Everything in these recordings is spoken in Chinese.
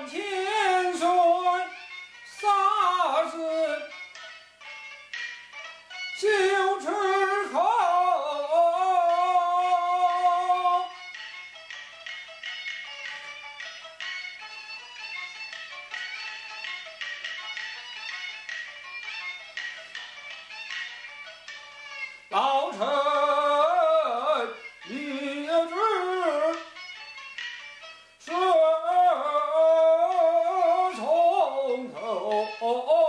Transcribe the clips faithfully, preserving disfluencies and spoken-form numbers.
万千岁杀死修池口，老臣立志是从头。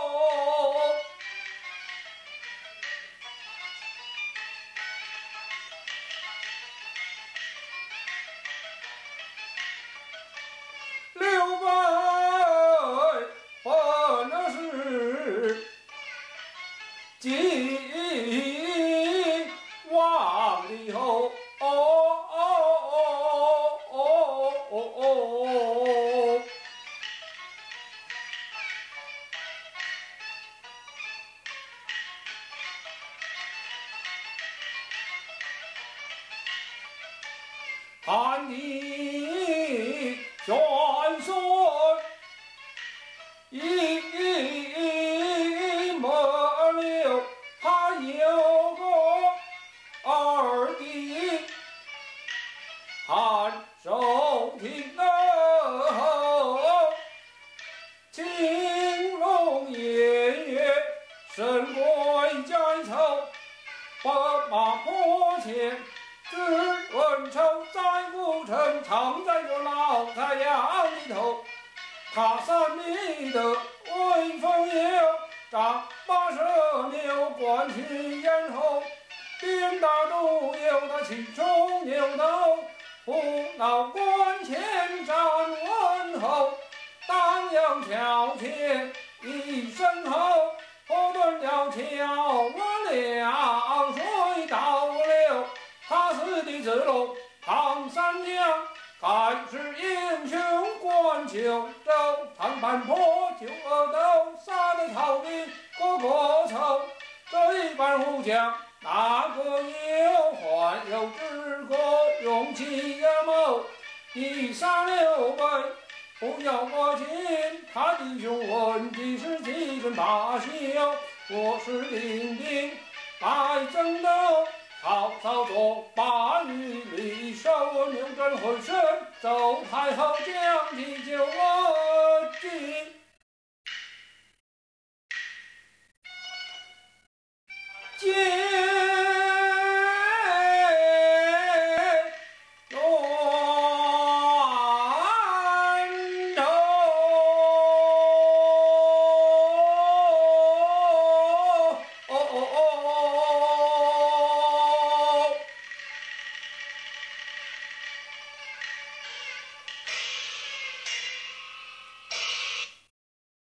刘备本是晋王的后，哦哦哦哦哦哦，汉帝玄孙一没留，他有个二弟汉寿亭后，青龙偃月，神龟摘草，白马坡前。只问愁在古城，藏在这老太阳里头。他三里的威风有，丈八蛇牛冠去咽喉，鞭打独有的青冲牛头，胡闹关前站问候，荡漾桥前一声吼，后断了桥我两水倒流。他死的子龙唐三江，盖世英雄关九州，长坂坡九恶斗，杀得曹兵个个愁。这一般武将哪个有？还有知个勇气也谋。你杀刘备不要过紧，他弟兄问的是几根大袖，我是领兵来争斗。曹操作八日里手，扭转回身，奏太后将计就计。计